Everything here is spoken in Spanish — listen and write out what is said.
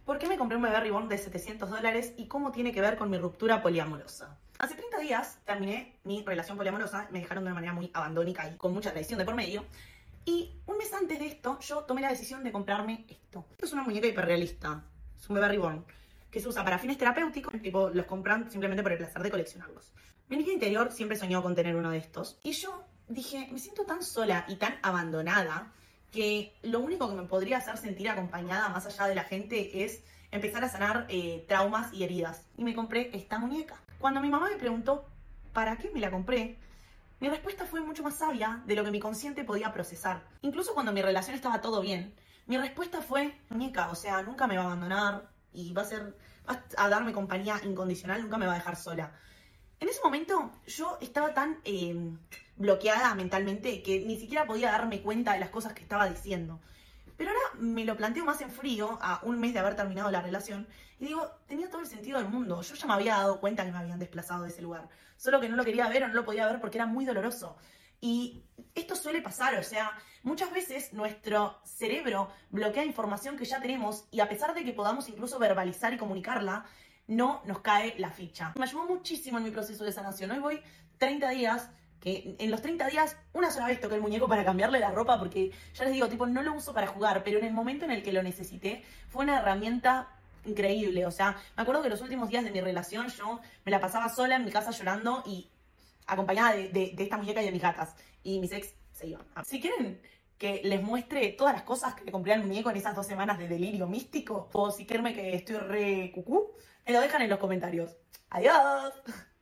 ¿Por qué me compré un bebé reborn de $700 y cómo tiene que ver con mi ruptura poliamorosa? Hace 30 días terminé mi relación poliamorosa, me dejaron de una manera muy abandónica y con mucha traición de por medio. Y un mes antes de esto, yo tomé la decisión de comprarme esto. Esto es una muñeca hiperrealista, es un bebé reborn, que se usa para fines terapéuticos, tipo los compran simplemente por el placer de coleccionarlos. Mi niña interior siempre soñó con tener uno de estos. Y yo dije, me siento tan sola y tan abandonada que lo único que me podría hacer sentir acompañada más allá de la gente es empezar a sanar traumas y heridas. Y me compré esta muñeca. Cuando mi mamá me preguntó ¿para qué me la compré?, mi respuesta fue mucho más sabia de lo que mi consciente podía procesar. Incluso cuando mi relación estaba todo bien, mi respuesta fue muñeca, o sea, nunca me va a abandonar y va a darme compañía incondicional, nunca me va a dejar sola. En ese momento yo estaba tan bloqueada mentalmente que ni siquiera podía darme cuenta de las cosas que estaba diciendo. Pero ahora me lo planteo más en frío, a un mes de haber terminado la relación, y digo, tenía todo el sentido del mundo. Yo ya me había dado cuenta que me habían desplazado de ese lugar, solo que no lo quería ver o no lo podía ver porque era muy doloroso. Y esto suele pasar, o sea, muchas veces nuestro cerebro bloquea información que ya tenemos y a pesar de que podamos incluso verbalizar y comunicarla, no nos cae la ficha. Me ayudó muchísimo en mi proceso de sanación. Hoy voy 30 días, que en los 30 días una sola vez toqué el muñeco para cambiarle la ropa porque ya les digo, tipo, no lo uso para jugar, pero en el momento en el que lo necesité fue una herramienta increíble. O sea, me acuerdo que los últimos días de mi relación yo me la pasaba sola en mi casa llorando y acompañada de esta muñeca y de mis gatas. Y mis ex se iban. Si quieren que les muestre todas las cosas que le compré al muñeco en esas 2 semanas de delirio místico, o si quieren que estoy re cucú, me lo dejan en los comentarios. ¡Adiós!